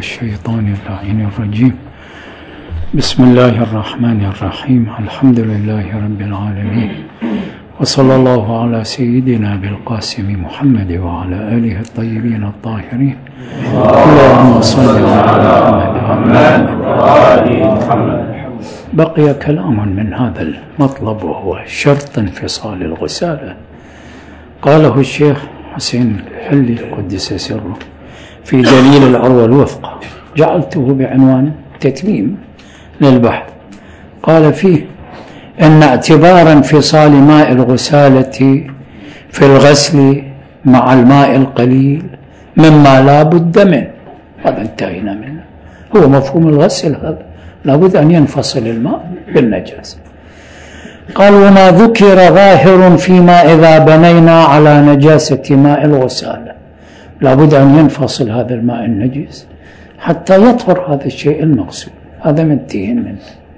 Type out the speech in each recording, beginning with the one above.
الشيطان اللعين الرجيم. بسم الله الرحمن الرحيم. الحمد لله رب العالمين، وصلى الله على سيدنا بالقاسم محمد وعلى آله الطيبين الطاهرين. اللهم صل على محمد وآل محمد. بقي كلام من هذا المطلب، وهو شرط انفصال الغسالة. قاله الشيخ حسين الحلي قدس سره في دليل العروة الوثقى، جعلته بعنوان تتميم للبحث. قال فيه إن اعتبار انفصال ماء الغسالة في الغسل مع الماء القليل مما لا بد منه، هذا انتهينا منه، هو مفهوم الغسل، هذا لا بد أن ينفصل الماء بالنجاسة. قال وما ذكر ظاهر فيما إذا بنينا على نجاسة ماء الغسالة، لا بد أن ينفصل هذا الماء النجس حتى يطهر هذا الشيء المغسول، هذا منتهي منه.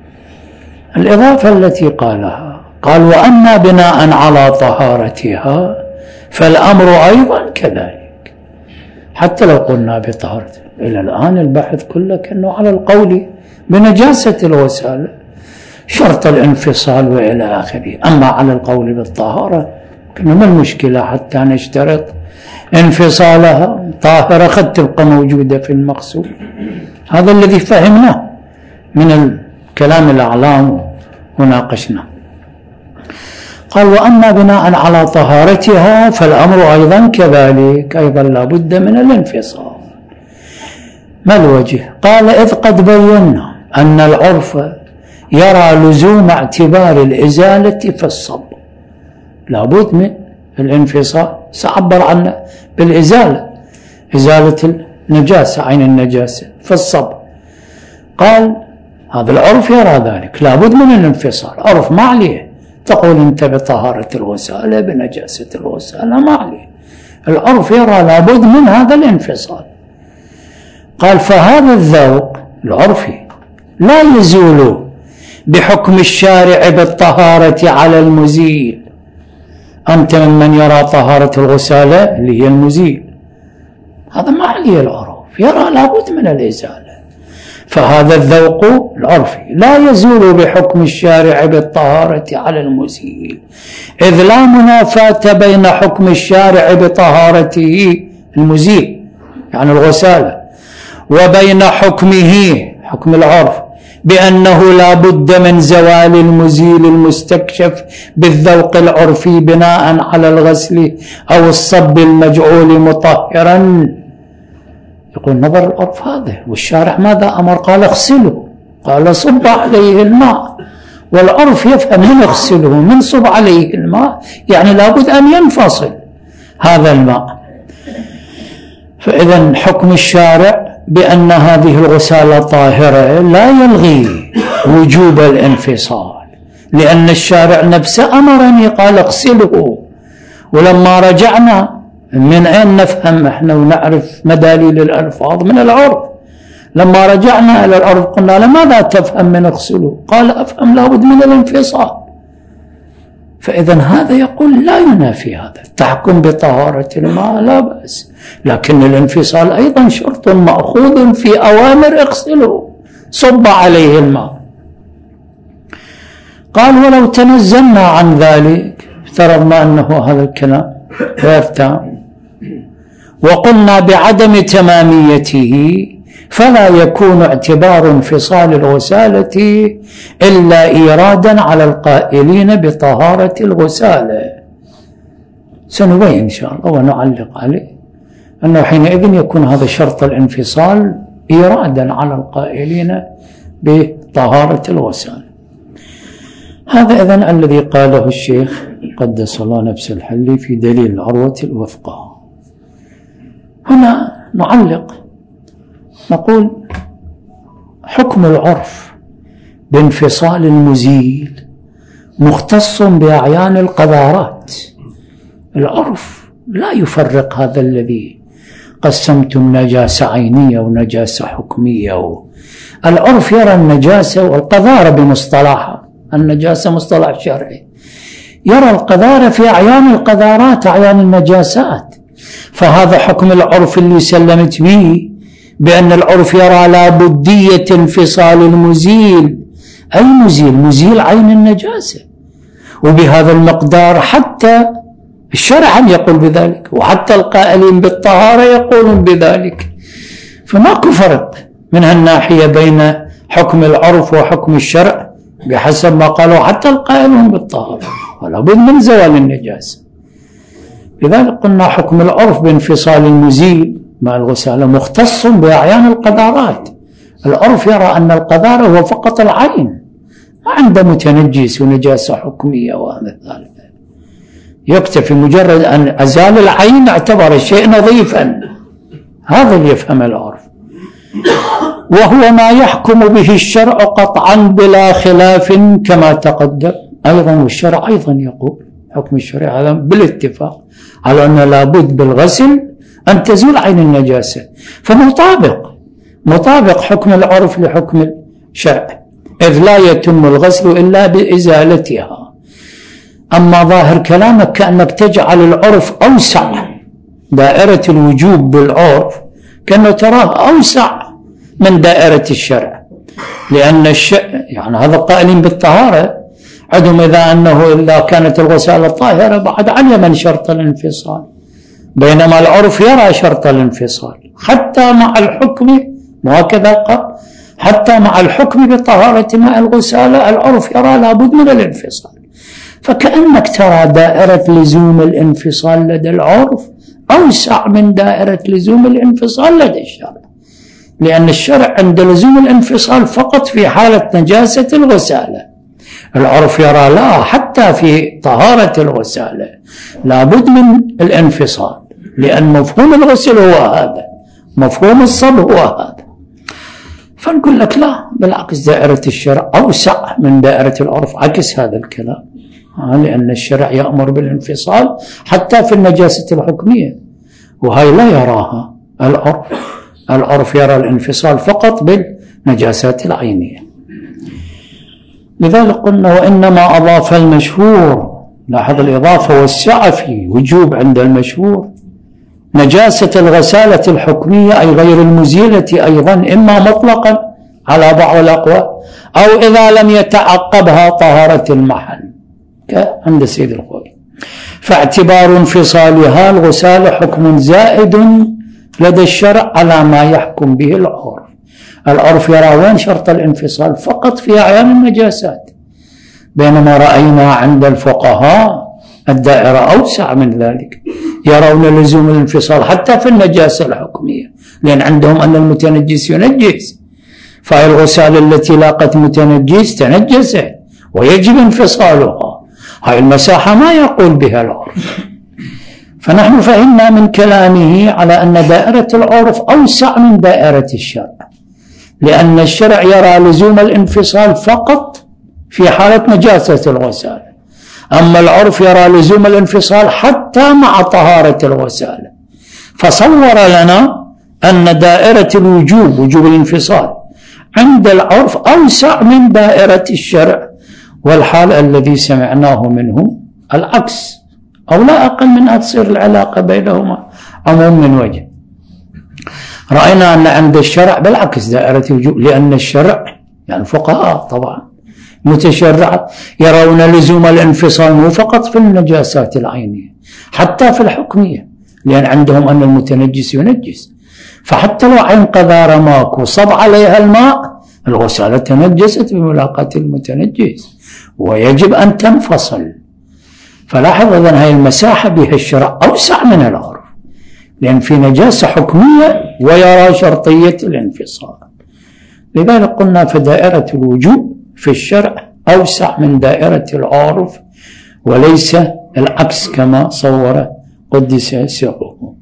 الإضافة التي قالها، قال وأما بناء على طهارتها فالأمر أيضا كذلك، حتى لو قلنا بطهارته. إلى الآن البحث كله كأنه على القول بنجاسة الغسالة، شرط الانفصال وإلى آخره. أما على القول بالطهارة كنا ما المشكلة حتى نشترط انفصالها طاهرة قد تبقى موجودة في المغسول. هذا الذي فهمناه من الكلام الأعلام وناقشنا. قال وأما بناء على طهارتها فالأمر أيضا كذلك، أيضا لا بد من الانفصال. ما الوجه؟ قال إذ قد بينا أن العرف يرى لزوم اعتبار الإزالة في الصب، لا بد من الانفصال، سأعبر عنه بالإزالة، إزالة النجاسة، عين النجاسة في الصب. قال هذا العرف يرى ذلك، لا بد من الانفصال. عرف ما عليه تقول أنت بطهارة الغسالة بنجاسة الغسالة، ما عليه، العرف يرى لا بد من هذا الانفصال. قال فهذا الذوق العرفي لا يزول بحكم الشارع بالطهارة على المزيل. أنت ممن يرى طهارة الغسالة اللي هي المزيل، هذا ما عليه العرف، يرى لابد من الإزالة. فهذا الذوق العرفي لا يزول بحكم الشارع بالطهارة على المزيل، إذ لا منافاة بين حكم الشارع بطهارته المزيل يعني الغسالة وبين حكمه حكم العرف بأنه لا بد من زوال المزيل المستكشف بالذوق العرفي بناء على الغسل أو الصب المجعول مطهرا. يقول نظر العرف هذا، والشارع ماذا أمر؟ قال اغسله، قال صب عليه الماء، والعرف يفهم من اغسله من صب عليه الماء، يعني لا بد أن ينفصل هذا الماء. فإذا حكم الشارع بأن هذه الغسالة طاهرة لا يلغي وجوب الانفصال، لأن الشارع نفسه أمرني قال اغسله. ولما رجعنا من أين نفهم احنا ونعرف مداليل الألفاظ؟ من العرف. لما رجعنا إلى العرف قلنا لماذا تفهم من اغسله؟ قال أفهم لابد من الانفصال. فإذا هذا يقول لا ينافي هذا، تحكم بطهارة الماء لا بأس، لكن الانفصال أيضا شرط مأخوذ في أوامر اغسله، صب عليه الماء. قال ولو تنزلنا عن ذلك، افترضنا أنه هذا الكلام غير وقلنا بعدم تماميته، فلا يكون اعتبار انفصال الغسالة إلا إيرادا على القائلين بطهارة الغسالة. سنبين إن شاء الله ونعلق عليه أنه حينئذ يكون هذا شرط الانفصال إيرادا على القائلين بطهارة الغسالة. هذا إذن الذي قاله الشيخ قدس الله نفس الحلي في دليل العروة الوثقى. هنا نعلق نقول حكم العرف بانفصال المزيل مختص بأعيان القذارات. العرف لا يفرق هذا الذي قسمتم نجاسة عينية ونجاسة حكمية. العرف يرى النجاسة والقذارة بمصطلحها، النجاسة مصطلح شرعي، يرى القذارة في أعيان القذارات، أعيان النجاسات. فهذا حكم العرف اللي سلمت به بأن العرف يرى لا بدية انفصال المزيل. أي مزيل؟ مزيل عين النجاسة، وبهذا المقدار حتى الشرع يقول بذلك، وحتى القائلين بالطهارة يقولون بذلك. فماكو فرق من هالناحية بين حكم العرف وحكم الشرع بحسب ما قالوا حتى القائلون بالطهارة، ولا بد من زوال النجاسة. لذلك قلنا حكم العرف بانفصال المزيل مع الغسالة مختص بأعيان القذارات. العرف يرى أن القذارة هو فقط العين، ما عنده متنجس ونجاسة حكمية وأمثال ذلك، يكتفي مجرد أن أزال العين اعتبر الشيء نظيفا. هذا اللي يفهم العرف، وهو ما يحكم به الشرع قطعا بلا خلاف كما تقدم. أيضا والشرع أيضا يقول حكم الشرع هذا بالاتفاق على أن لابد بالغسل أن تزول عين النجاسة، فمطابق حكم العرف لحكم الشرع، إذ لا يتم الغسل إلا بإزالتها. أما ظاهر كلامك كأنك تجعل العرف أوسع، دائرة الوجوب بالعرف كأنه تراه أوسع من دائرة الشرع، لأن يعني هذا القائلين بالطهارة عندهم إذا أنه إلا كانت الغسالة طاهرة بعد علم شرط الانفصال، بينما العرف يرى شرط الانفصال حتى مع الحكم، وهكذا قال حتى مع الحكم بطهارة ماء الغسالة العرف يرى لابد من الانفصال. فكأنك ترى دائرة لزوم الانفصال لدى العرف أوسع من دائرة لزوم الانفصال لدى الشرع، لأن الشرع عند لزوم الانفصال فقط في حالة نجاسة الغسالة، العرف يرى لا، حتى في طهارة الغسالة لابد من الانفصال، لأن مفهوم الغسل هو هذا، مفهوم الصب هو هذا. فنقول لك لا، بالعكس دائرة الشرع أوسع من دائرة العرف، عكس هذا الكلام، لأن الشرع يأمر بالانفصال حتى في النجاسة الحكمية، وهي لا يراها العرف. العرف يرى الانفصال فقط بالنجاسات العينية. لذلك قلنا وإنما أضاف المشهور، لاحظ الإضافة والسعة في وجوب عند المشهور، نجاسة الغسالة الحكمية أي غير المزيلة أيضا، إما مطلقا على بعض الأقوال أو إذا لم يتعقبها طهارة المحل كعند السيد الخوئي. فاعتبار انفصالها الغسالة حكم زائد لدى الشرع على ما يحكم به العرف. العرف يرى وين شرط الانفصال فقط في أعيان النجاسات، بينما رأينا عند الفقهاء الدائرة أوسع من ذلك، يرون لزوم الانفصال حتى في النجاسة الحكمية، لأن عندهم أن المتنجس ينجس، فهي الغسالة التي لاقت متنجس تنجست ويجب انفصالها، هاي المساحة ما يقول بها العرف. فنحن فهمنا من كلامه على أن دائرة العرف أوسع من دائرة الشرع، لأن الشرع يرى لزوم الانفصال فقط في حالة نجاسة الغسالة، أما العرف يرى لزوم الانفصال حتى مع طهارة الغسالة. فصور لنا أن دائرة الوجوب، وجوب الانفصال عند العرف أوسع من دائرة الشرع، والحال الذي سمعناه منه العكس، أو لا أقل من أن تصير العلاقة بينهما عموم من وجه. رأينا أن عند الشرع بالعكس دائرة الوجوب، لأن الشرع يعني الفقهاء طبعا متشرعة يرون لزوم الانفصال مو فقط في النجاسات العينية، حتى في الحكمية، لأن عندهم أن المتنجس ينجس، فحتى لو عين قذارة ماكو صب عليها الماء الغسالة تنجست بملاقاة المتنجس ويجب أن تنفصل. فلاحظ إذن هاي المساحة بها الشرع أوسع من العرف، لأن في نجاسة حكمية ويرى شرطية الانفصال. لذلك قلنا فدائرة الوجوب في الشرع أوسع من دائرة العرف، وليس العكس كما صور قدس سره.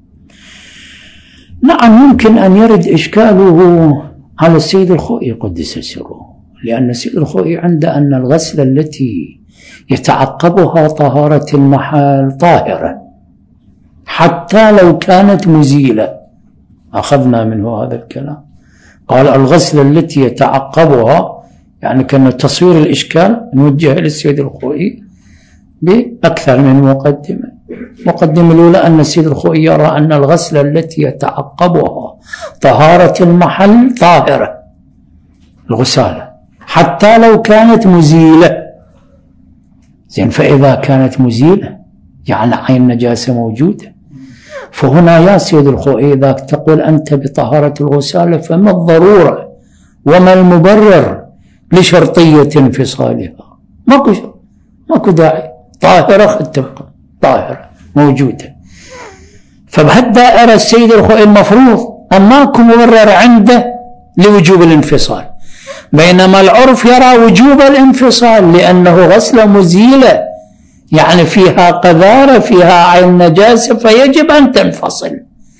نعم يمكن أن يرد إشكاله على السيد الخوئي قدس سره، لأن السيد الخوئي عند أن الغسلة التي يتعقبها طهارة المحل طاهرة حتى لو كانت مزيلة، أخذنا منه هذا الكلام، قال الغسلة التي يتعقبها، يعني كان تصوير الإشكال نوجه للسيد الخوئي بأكثر من مقدمة. المقدمة الأولى أن السيد الخوئي يرى أن الغسلة التي يتعقبها طهارة المحل طاهرة، الغسالة حتى لو كانت مزيلة. زين، فإذا كانت مزيلة يعني عين نجاسة موجودة، فهنا يا سيد الخوئي إذا تقول أنت بطهارة الغسالة فما الضرورة وما المبرر لشرطية انفصالها؟ ماكو داعي، طاهرة قد تبقى طاهرة موجودة. فبهالدائرة السيد الخوئي المفروض أن ماكو مبرر عنده لوجوب الانفصال، بينما العرف يرى وجوب الانفصال لأنه غسلة مزيلة، يعني فيها قذارة، فيها عين نجاسة، فيجب أن تنفصل.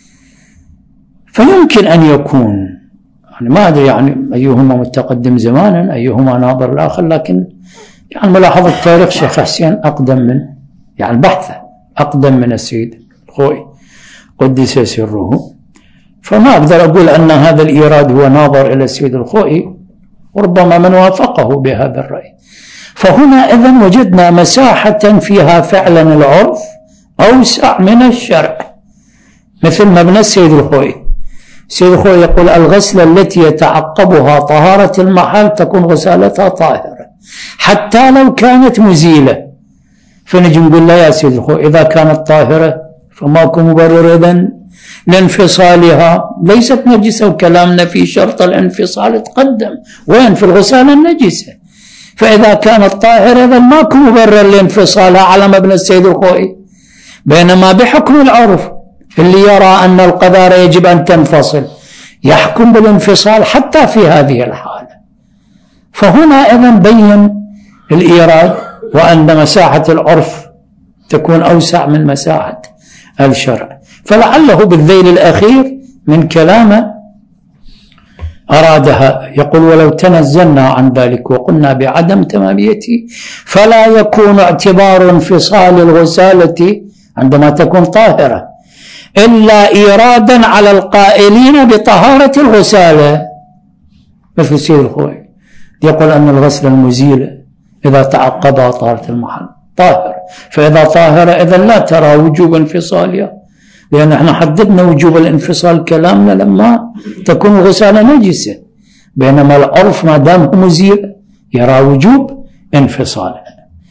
فيمكن أن يكون، يعني ما أدري يعني أيهما متقدم زمانا أيهما ناظر الآخر، لكن يعني ملاحظة تاريخ شيخ حسين أقدم من، يعني بحثه أقدم من السيد الخوئي قدس سره، فما أقدر أقول أن هذا الإيراد هو ناظر إلى السيد الخوئي، وربما من وافقه بهذا الرأي. فهنا إذن وجدنا مساحة فيها فعلا العرف أوسع من الشرع، مثل مبنى السيد الخوئي. السيد الخوئي يقول الغسلة التي يتعقبها طهارة المحل تكون غسالتها طاهرة حتى لو كانت مزيلة. فنجي نقول لا يا سيد الخوئي، إذا كانت طاهرة فماكو مبرر إذن لانفصالها، ليست نجسة، وكلامنا في شرط الانفصال تقدم، وين في الغسالة النجسة. فإذا كانت طاهرة إذن ماكو مبرر لانفصالها على مبنى السيد الخوئي، بينما بحكم العرف اللي يرى أن القذارة يجب أن تنفصل يحكم بالانفصال حتى في هذه الحالة. فهنا إذن بين الإيراد وأن مساحة العرف تكون أوسع من مساحة الشرع. فلعله بالذيل الأخير من كلامه أرادها، يقول ولو تنزلنا عن ذلك وقلنا بعدم تماميته فلا يكون اعتبار انفصال الغسالة عندما تكون طاهرة إلا إيرادا على القائلين بطهارة الغسالة، مثل السيد الخوئي يقول أن الغسل المزيلة إذا تعقبها طهارة المحل طاهر، فإذا طاهرة إذن لا ترى وجوب انفصالها، لأن احنا حددنا وجوب الانفصال كلامنا لما تكون الغسالة نجسة، بينما العرف ما دام مزيل يرى وجوب انفصالها.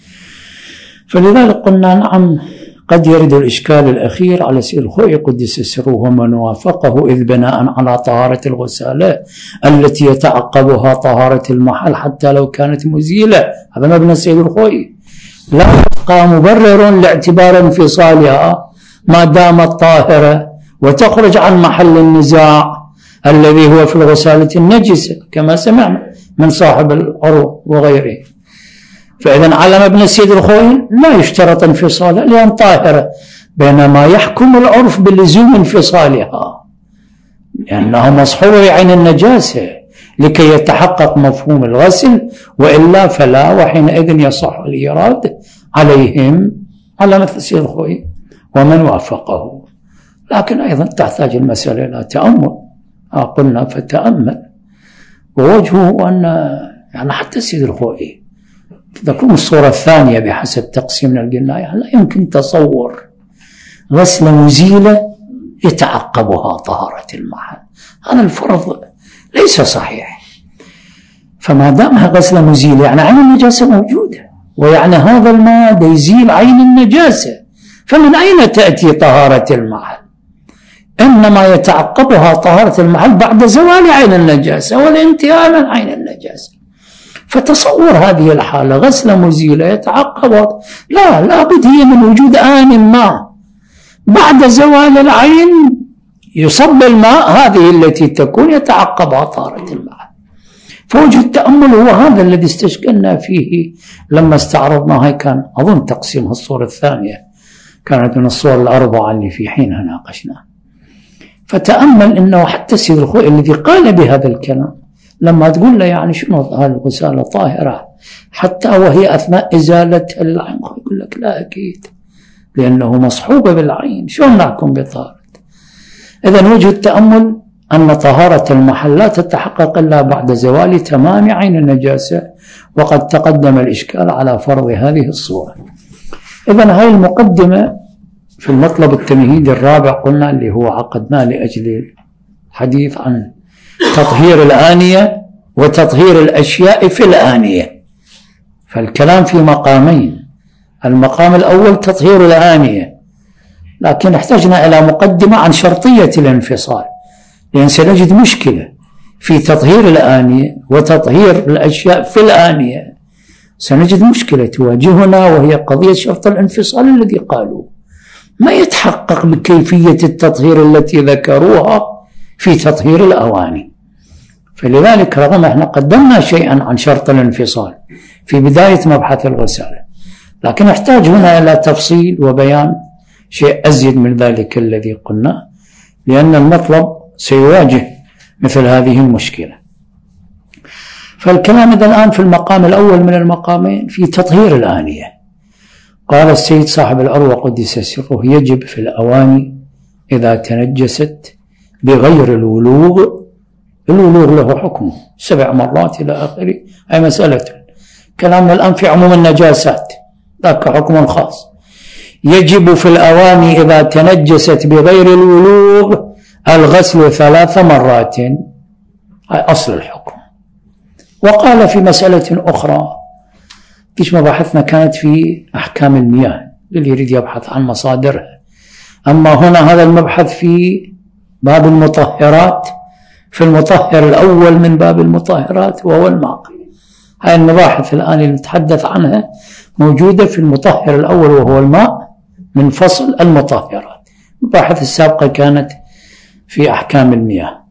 فلذلك قلنا نعم قد يرد الإشكال الأخير على سيد الخوئي قدس سره ومن وافقه، إذ بناء على طهارة الغسالة التي يتعقبها طهارة المحل حتى لو كانت مزيلة، هذا مبنى السيد الخوئي، لا يبقى مبرر لاعتبار انفصالها ما دامت طاهرة وتخرج عن محل النزاع الذي هو في الغسالة النجسة كما سمعنا من صاحب العروة وغيره. فإذا على مبنى السيد الخوئي لا يشترط انفصالها لأن طاهرة، بينما يحكم العرف بلزوم انفصالها لأنها مصحوبة بعين النجاسة لكي يتحقق مفهوم الغسل، وإلا فلا، وحينئذ يصح الإيراد عليهم على مثل السيد الخوئي ومن وافقه. لكن أيضا تحتاج المسألة إلى تأمل، قلنا فتأمل، ووجهه أن يعني حتى السيد الخوئي تكون الصورة الثانية بحسب تقسيمنا قلنا يعني لا يمكن تصور غسلة مزيلة يتعقبها طهارة المحل، هذا الفرض ليس صحيح. فما دامها غسلة مزيلة يعني عين النجاسة موجودة، ويعني هذا الماء يزيل عين النجاسة، فمن أين تأتي طهارة المحل؟ إنما يتعقبها طهارة المحل بعد زوال عين النجاسة والانتهاء من عين النجاسة. فتصور هذه الحالة غسلة مزيلة يتعقبها، لا بد هي من وجود آن ما بعد زوال العين يصب الماء، هذه التي تكون يتعقبها طهارة المحل. فوجه التأمل هو هذا الذي استشكلنا فيه لما استعرضنا، هاي كان أظن تقسيمها الصورة الثانية، كانت من الصور الأربعة اللي في حينها ناقشنا. فتأمل أنه حتى السيد الخوئي الذي قال بهذا الكلام لما تقول له يعني شنو هالغسالة طاهرة حتى وهي أثناء إزالة العين، يقول لك لا أكيد لأنه مصحوبة بالعين، شلون نحكم بطهارة؟ إذن وجه التأمل أن طهارة المحل لا تتحقق إلا بعد زوال تمام عين النجاسة، وقد تقدم الإشكال على فرض هذه الصورة. إذن هذه المقدمة في المطلب التمهيدي الرابع قلنا اللي هو عقدناه لأجل الحديث عن تطهير الآنية وتطهير الأشياء في الآنية، فالكلام في مقامين. المقام الأول تطهير الآنية، لكن احتجنا إلى مقدمة عن شرطية الانفصال، لأن سنجد مشكلة في تطهير الآنية وتطهير الأشياء في الآنية، سنجد مشكلة تواجهنا وهي قضية شرط الانفصال الذي قالوا ما يتحقق بكيفية التطهير التي ذكروها في تطهير الأواني. فلذلك رغم احنا قدمنا شيئا عن شرط الانفصال في بداية مبحث الغسالة، لكن نحتاج هنا إلى تفصيل وبيان شيء أزيد من ذلك الذي قلنا، لأن المطلب سيواجه مثل هذه المشكلة. فالكلام إذا الآن في المقام الأول من المقامين في تطهير الآنية. قال السيد صاحب الأروى قدس سره: يجب في الأواني إذا تنجست بغير الولوغ، الولوغ له حكمه 7 مرات إلى آخره، أي مسألة. كلامنا الآن في عموم النجاسات، ذاك حكم خاص. يجب في الأواني إذا تنجست بغير الولوغ الغسل 3 مرات، هاي أصل الحكم. وقال في مسألة أخرى، فيش مباحثنا كانت في أحكام المياه اللي يريد يبحث عن مصادرها، أما هنا هذا المبحث في باب المطهرات، في المطهر الأول من باب المطهرات وهو الماء. هاي المباحث الآن اللي نتحدث عنها موجودة في المطهر الأول وهو الماء من فصل المطهرات. المباحث السابقة كانت في أحكام المياه.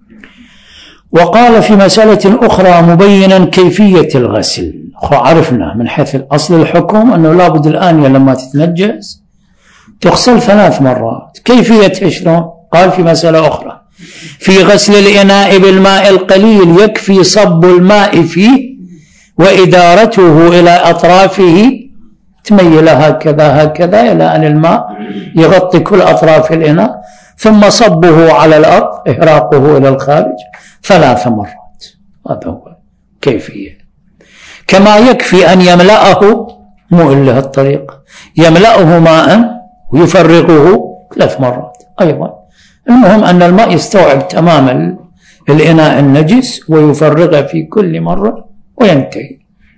وقال في مسألة أخرى مبينا كيفية الغسل. عرفنا من حيث أصل الحكم أنه لابد الآنية لما تتنجس تغسل 3 مرات. كيفية شلون؟ قال في مسألة أخرى: في غسل الإناء بالماء القليل يكفي صب الماء فيه وإدارته إلى أطرافه، تميل هكذا هكذا إلى أن الماء يغطي كل أطراف الإناء، ثم صبه على الأرض، إهراقه إلى الخارج 3 مرات. هذا هو كيفية. كما يكفي أن يملأه، مو إلا الطريقة، يملأه ماء ويفرغه 3 مرات أيضا. المهم أن الماء يستوعب تمام الإناء النجس ويفرغه في كل مرة وينتهي.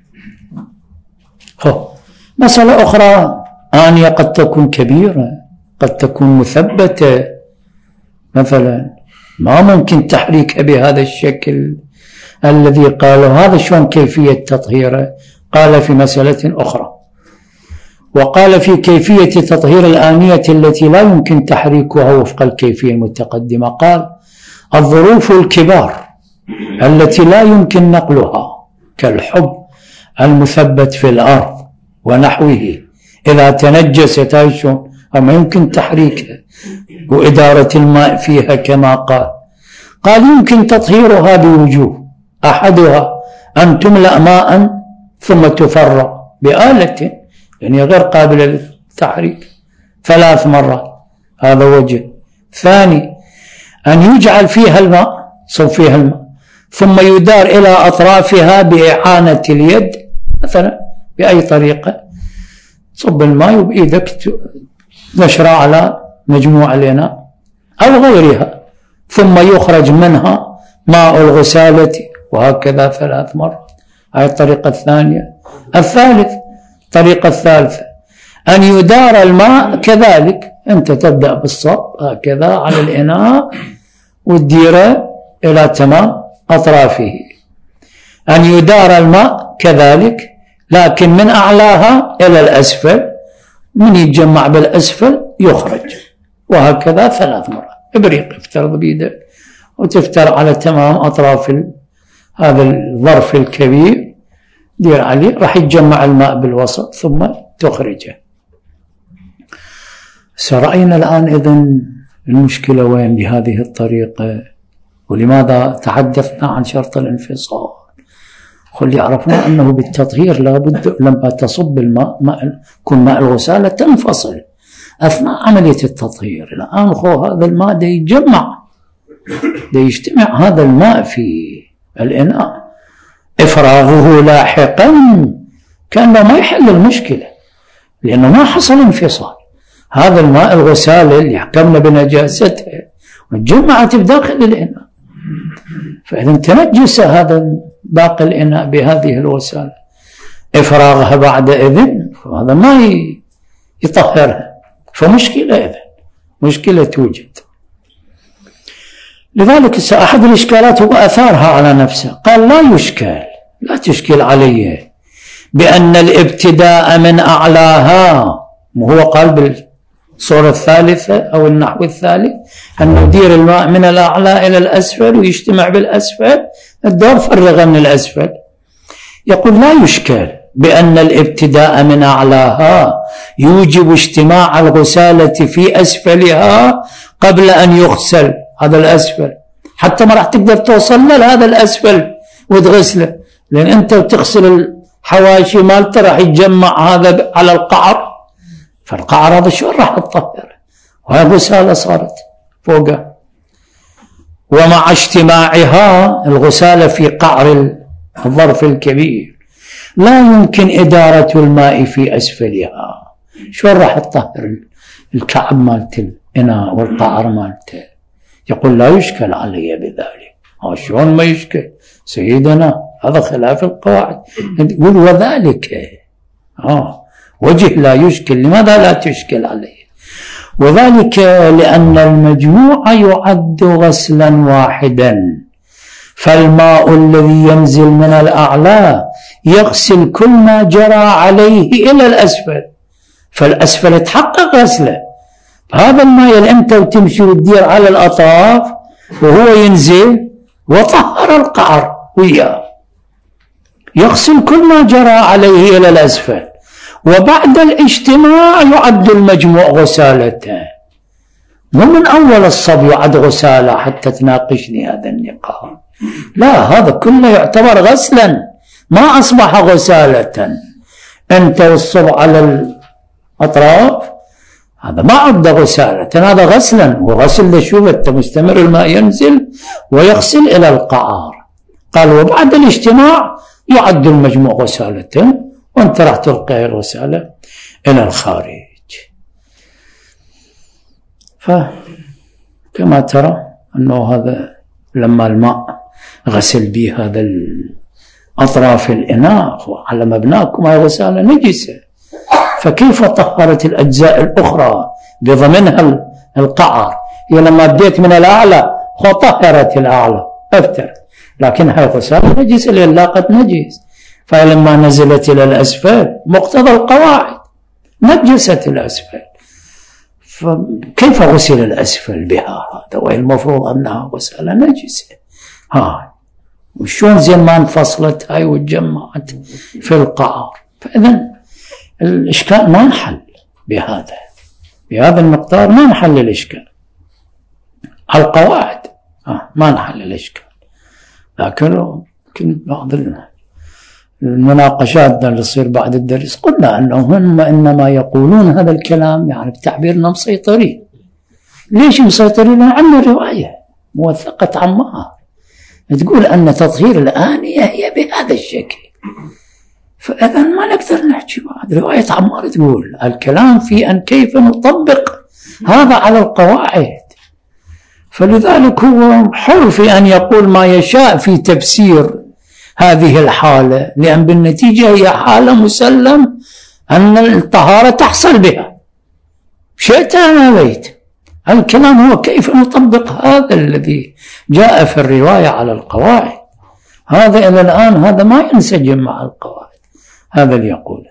مسألة أخرى: آنية قد تكون كبيرة، قد تكون مثبتة، مثلا ما ممكن تحريكها بهذا الشكل الذي قاله. هذا شلون كيفية تطهيره؟ قال في مسألة أخرى. وقال في كيفية تطهير الآنية التي لا يمكن تحريكها وفق الكيفية المتقدمة، قال: الظروف الكبار التي لا يمكن نقلها كالحب المثبت في الأرض ونحوه إذا تنجست عيشه أما يمكن تحريكها وإدارة الماء فيها كما قال يمكن تطهيرها بوجوه: أحدها أن تملأ ماء ثم تفرغ بآلة، يعني غير قابل للتحريك 3 مرات، هذا وجه. ثاني: أن يجعل فيها الماء، صب فيها الماء، ثم يدار إلى أطرافها بإعانة اليد، مثلا بأي طريقة صب الماء وبإيدك نشره على مجموع الإناء أو غيرها، ثم يخرج منها ماء الغسالة، وهكذا 3 مرات. هذه الطريقة الثانية. الثالث: الطريقة الثالثة أن يدار الماء كذلك، أنت تبدأ بالصب هكذا على الإناء وتديره إلى تمام أطرافه. أن يدار الماء كذلك لكن من أعلاها إلى الأسفل، من يتجمع بالأسفل يخرج، وهكذا 3 مرات. إبريق افترض بيدك وتفتر على تمام أطراف هذا الظرف الكبير، دير عليه، راح يتجمع الماء بالوسط ثم تخرجه. سرأينا الآن إذن المشكلة وين بهذه الطريقة، ولماذا تحدثنا عن شرط الانفصال. خلي عرفنا أنه بالتطهير لابد لما تصب الماء يكون ماء الغسالة تنفصل أثناء عملية التطهير. الآن هذا الماء دا يتجمع، دا يجتمع هذا الماء في الإناء، إفراغه لاحقا كأنه ما يحل المشكلة، لأنه ما حصل انفصال. هذا الماء الغسالة اللي حكمنا بنجاسته وتجمعت بداخل الإناء، فإذا تنجس هذا باقي الإناء بهذه الغسالة، إفراغها بعد إذن فهذا ما يطهرها، فمشكلة إذن مشكلة توجد. لذلك أحد الإشكالات هو أثارها على نفسه، قال لا تشكل علي بأن الابتداء من أعلاها، وهو قال بالصورة الثالثة أو النحو الثالث أن ندير الماء من الأعلى إلى الأسفل ويجتمع بالأسفل، الدور فرغ من الأسفل. يقول لا يشكل بأن الابتداء من أعلاها يوجب اجتماع الغسالة في أسفلها قبل أن يغسل هذا الأسفل، حتى ما راح تقدر توصل لهذا الأسفل وتغسله، لأن أنت بتغسل الحواشي مالته راح يتجمع هذا على القعر، فالقعر هذا شو راح تطهر، وهي غسالة صارت فوقها. ومع اجتماعها الغسالة في قعر الظرف الكبير لا يمكن إدارة الماء في أسفلها، شو راح تطهر الكعب مالته الإناء والقعر مالته؟ يقول لا يشكل علي بذلك. شلون ما يشكل سيدنا؟ هذا خلاف القواعد. يقول وذلك وجه لا يشكل. لماذا لا تشكل عليه؟ وذلك لأن المجموع يعد غسلا واحدا، فالماء الذي ينزل من الأعلى يغسل كل ما جرى عليه إلى الأسفل، فالأسفل تحقق غسله. هذا الماء اللي أنت وتمشي وتدير على الأطراف وهو ينزل وطهر القعر وياه، يغسل كل ما جرى عليه إلى الأسفل، وبعد الاجتماع يعد المجموع غسالته، مو من أول الصب يعد غسالة حتى تناقشني هذا النقاش. لا، هذا كله يعتبر غسلا، ما أصبح غسالة. أنت والصب على الأطراف هذا ما عد غسالة، هذا غسلا. وغسل لشوف أنت مستمر، الماء ينزل ويغسل إلى القعر. قال وبعد الاجتماع يعد المجموع غسالة، وانت راح تلقي الغسالة إلى الخارج. فكما ترى أنه هذا لما الماء غسل به هذا أطراف الإناء وعلى مبناكم هذه غسالة نجسة، فكيف طهرت الأجزاء الأخرى بضمنها القعر؟ هي لما بديت من الأعلى وطهرت الأعلى أفتر، لكن هذه غسالة نجسة لأن لاقت نجس، فلما نزلت إلى الأسفل مقتضى القواعد نجست الأسفل، فكيف غسل الأسفل بها هذا والمفروض أنها غسالة نجسة؟ وشون زين ما انفصلت هاي وتجمعت في القعر؟ فإذا الإشكال ما نحل بهذا المقدار، ما نحل الإشكال على القواعد، ما نحل الإشكال. لكن بعض المناقشات اللي تصير بعد الدرس قلنا أنهم إنما يقولون هذا الكلام يعني بتعبيرنا مسيطرين. ليش مسيطرين؟ عندنا رواية موثقة عمار تقول أن تطهير الآنية هي بهذا الشكل، فإذا ما نقدر نحكي بعد. رواية عمار تقول الكلام في أن كيف نطبق هذا على القواعد، فلذلك هو حر في أن يقول ما يشاء في تفسير هذه الحالة، لأن بالنتيجة هي حالة مسلم أن الطهارة تحصل بها، شئت أم أبيت. الكلام هو كيف نطبق هذا الذي جاء في الرواية على القواعد. هذا إلى الآن هذا ما ينسجم مع القواعد، هذا اللي يقوله.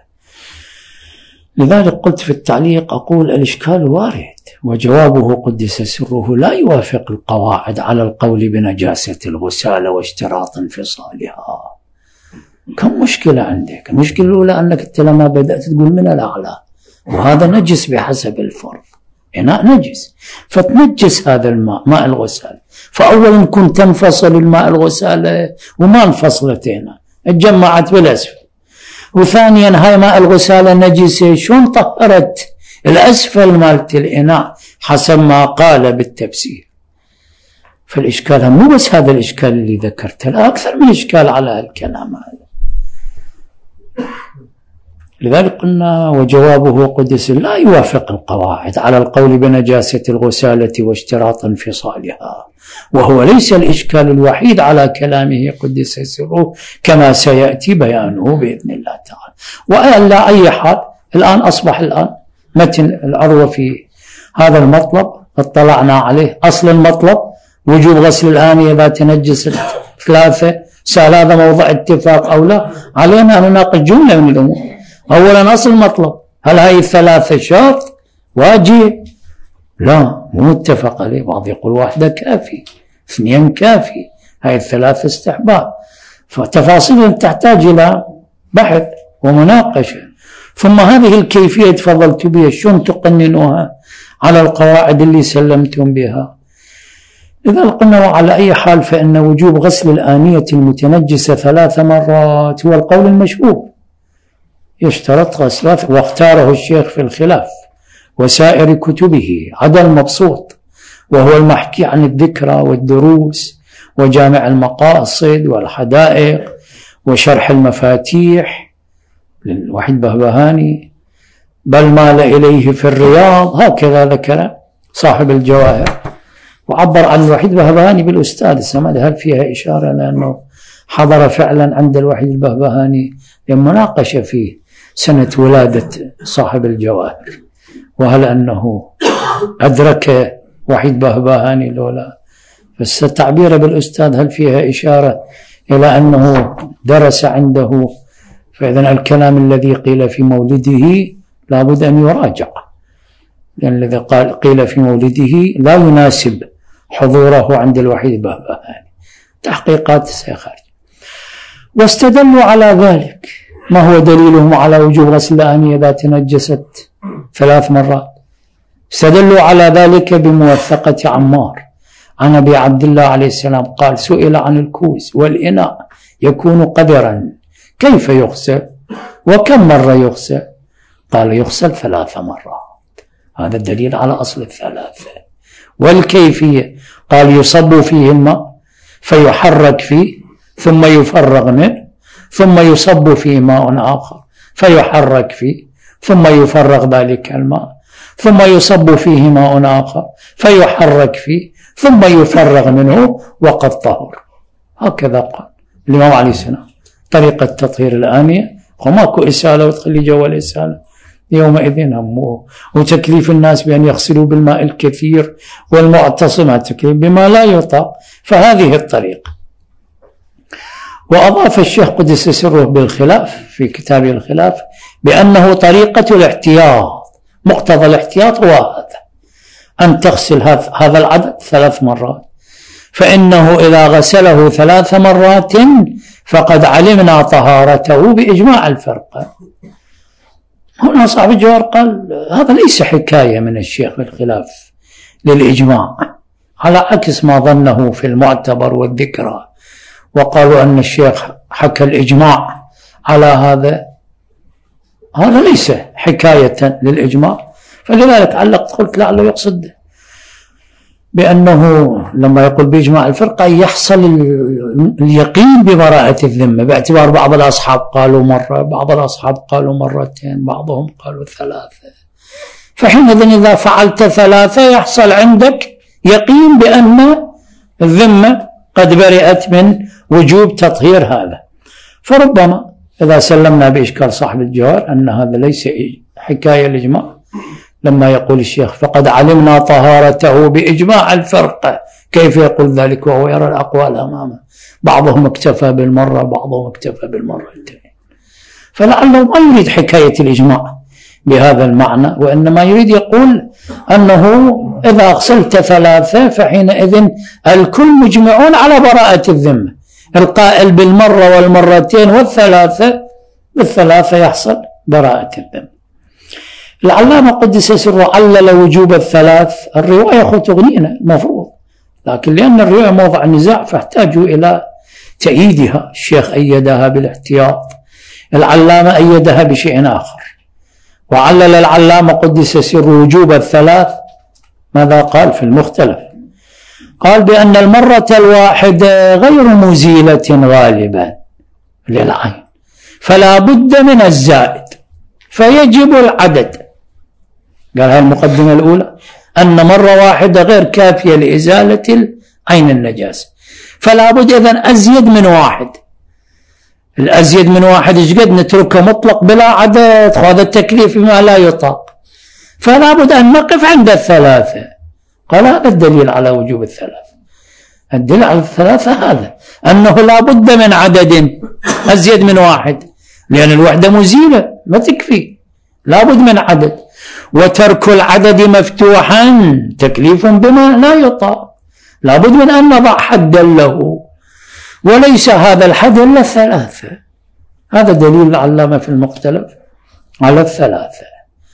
لذلك قلت في التعليق أقول الإشكال وارد، وجوابه قدس سره لا يوافق القواعد على القول بنجاسة الغسالة واشتراط انفصالها. كم مشكلة عندك؟ المشكلة الأولى أنك أنت لما بدأت تقول من الأعلى، وهذا نجس بحسب الفرض، إناء نجس، فتنجس هذا الماء ماء الغسالة. فأولا كنت تنفصل الماء الغسالة وما انفصلت هنا، اتجمعت بالأسفل. وثانيا هاي ماء الغسالة نجسة، شون طهرت الأسفل مالت الإناء حسب ما قال بالتفسير؟ فالإشكال مو بس هذا الإشكال اللي ذكرته، لا أكثر من إشكال على الكلام هذا. لذلك قلنا وجوابه قدس لا يوافق القواعد على القول بنجاسة الغسالة واشتراط انفصالها، وهو ليس الإشكال الوحيد على كلامه قدس سره كما سيأتي بيانه بإذن الله تعالى. وعلى أي حال الآن أصبح متن العروة في هذا المطلب اطلعنا عليه. أصل المطلب وجوب غسل الآنية إذا تنجست ثلاثة، سأل هذا موضع اتفاق أو لا؟ علينا أن نناقش جملة من الأمور. أولا أصل المطلب، هل هاي الثلاثة شرط واجب؟ لا، مو متفق عليه. بعض يقول واحدة كافي، اثنين كافي، هاي الثلاثة استحباب. فتفاصيل تحتاج إلى بحث ومناقشة. ثم هذه الكيفية تفضلت بها شلون تقننوها على القواعد اللي سلمتم بها؟ إذا قلنا وعلى أي حال فإن وجوب غسل الآنية المتنجسة 3 مرات هو القول المشهور، يشترط غسل، واختاره الشيخ في الخلاف وسائر كتبه عدا المبسوط، وهو المحكي عن الذكرى والدروس وجامع المقاصد والحدائق وشرح المفاتيح للوحيد بهبهاني، بل مال إليه في الرياض، هكذا ذكر صاحب الجواهر. وعبر عن الوحيد بهبهاني بالأستاذ السمد، هل فيها إشارة لأنه حضر فعلا عند الوحيد البهبهاني لمناقشة فيه سنة ولادة صاحب الجواهر، وهل أنه أدرك وحيد بهبهاني لولا؟ بس تعبيره بالأستاذ هل فيها إشارة إلى أنه درس عنده، فإذن الكلام الذي قيل في مولده لابد أن يراجع، لأن الذي قيل في مولده لا يناسب حضوره عند الوحيد بهبهاني، تحقيقات سيخرج. واستدلوا على ذلك. ما هو دليلهم على وجوب غسل الآنية إذا تنجست 3 مرات؟ استدلوا على ذلك بموثقة عمار عن أبي عبد الله عليه السلام قال: سئل عن الكوز والإناء يكون قدرا كيف يغسل وكم مرة يغسل؟ قال: يغسل 3 مرات. هذا الدليل على أصل 3. والكيفية قال: يصب فيه الماء فيحرك فيه ثم يفرغ منه، ثم يصب فيه ماء آخر فيحرك فيه ثم يفرغ ذلك الماء، ثم يصب فيه ماء آخر فيحرك فيه ثم يفرغ منه وقد طهر. هكذا قال الإمام عليه السلام طريقة تطهير الآنية، وماكو إسالة وتخلي جو الإسالة يومئذ همه، وتكليف الناس بأن يغسلوا بالماء الكثير والمعتصم التكليف بما لا يطاق، فهذه الطريقة. وأضاف الشيخ قدس سره بالخلاف في كتابه الخلاف بأنه طريقة الاحتياط، مقتضى الاحتياط هو هذا، أن تغسل هذا العدد 3 مرات، فإنه إذا غسله 3 مرات فقد علمنا طهارته بإجماع الفرقة. هنا صاحب الجوهر قال هذا ليس حكاية من الشيخ بالخلاف للإجماع، على عكس ما ظنه في المعتبر والذكرى، وقالوا أن الشيخ حكى الإجماع على هذا ليس حكاية للإجماع. فلذلك علقت قلت لعله يقصد بأنه لما يقول بإجماع الفرقة يحصل اليقين ببراءة الذمة، باعتبار بعض الأصحاب قالوا مرة، بعض الأصحاب قالوا مرتين، بعضهم قالوا 3. فحينئذ إذا فعلت 3 يحصل عندك يقين بأن الذمة قد برئت من وجوب تطهير هذا. فربما إذا سلمنا بإشكال صاحب الجوهر أن هذا ليس حكاية الإجماع، لما يقول الشيخ فقد علمنا طهارته بإجماع الفرقة، كيف يقول ذلك وهو يرى الأقوال أمامه؟ بعضهم اكتفى بالمرة، بعضهم اكتفى بالمرتين. فلعله ما يريد حكاية الإجماع بهذا المعنى، وإنما يريد يقول أنه إذا غسلت 3 فحينئذ الكل مجمعون على براءة الذمة. القائل بالمرة والمرتين بالثلاثة يحصل براءة الذمة. العلامة قدس سره علل وجوب 3 الرواية تغنينا المفروض، لكن لأن الرواية موضع النزاع فاحتاجوا إلى تأييدها. الشيخ أيدها بالاحتياط، العلامة أيدها بشيء آخر. وعلل العلامة قدس سره وجوب 3 ماذا قال في المختلف؟ قال بأن المرة الواحدة غير مزيلة غالبا للعين، فلا بد من الزائد. فيجب العدد. قال هاي المقدمة الأولى، أن مرة واحدة غير كافية لإزالة عين النجاسة، فلا بد إذن أزيد من واحد. الأزيد من واحد إيش قد نتركه مطلق بلا عدد، هذا التكليف بما لا يطاق، فلا بد أن نقف عند الثلاثة. قال هذا الدليل على وجوب الثلاثة. الدليل على الثلاثة هذا، أنه لا بد من عدد أزيد من واحد، لأن الوحدة مزيلة ما تكفي، لا بد من عدد. وترك العدد مفتوحا تكليف بما لا يطاق، لا بد من أن نضع حدا له، وليس هذا الحد إلا الثلاثة. هذا دليل العلامة في المختلف على الثلاثة.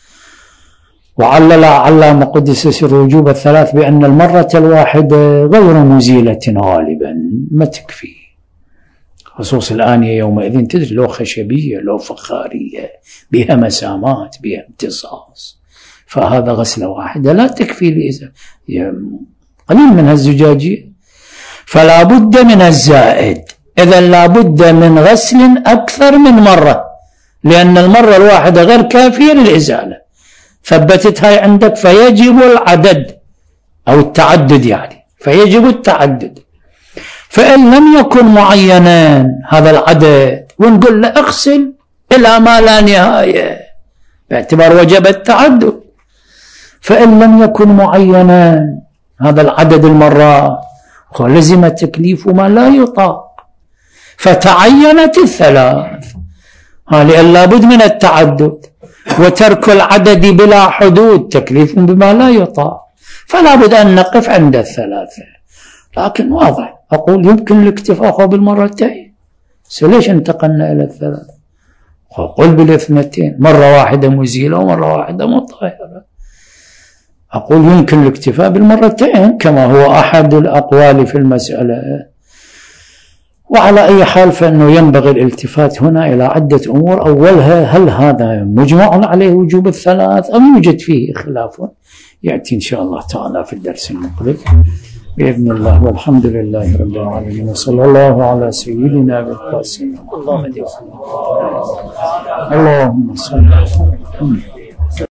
وعلل علامة قدس سر وجوب الثلاث بأن المرة الواحدة غير مزيلة غالبا، ما تكفي، خصوص الآنية يومئذ تدري لو خشبية لو فخارية بها مسامات بها امتصاص، فهذا غسلة واحدة لا تكفي لإزالة قليل منها الزجاجية، فلا بد من الزائد. إذا لا بد من غسل أكثر من مرة، لأن المرة الواحدة غير كافية للإزالة. ثبتت هاي عندك، فيجب العدد أو التعدد، يعني فيجب التعدد. فإن لم يكن معينا هذا العدد ونقول له اغسل إلى ما لا نهاية باعتبار وجب التعدد، فإن لم يكن معينا هذا العدد المرات لزم تكليف ما لا يطاق، فتعينت الثلاث، لأن لا بد من التعدد. وترك العدد بلا حدود تكليف بما لا يطاق، فلا بد أن نقف عند الثلاثة. لكن واضح أقول يمكن الاكتفاء بالمرتين، ليش انتقلنا إلى الثلاثة؟ قل بالاثنتين، مرة واحدة مزيلة ومرة واحدة مطهرة. أقول يمكن الاكتفاء بالمرتين كما هو أحد الأقوال في المسألة. وعلى أي حال فإنه ينبغي الالتفات هنا إلى عدة أمور. أولها، هل هذا مجمع عليه وجوب الثلاث أم يوجد فيه خلاف؟ يأتي إن شاء الله تعالى في الدرس المقبل بإذن الله. والحمد لله رب العالمين، وصلى الله على سيدنا بالقاسم. اللهم صل على محمد.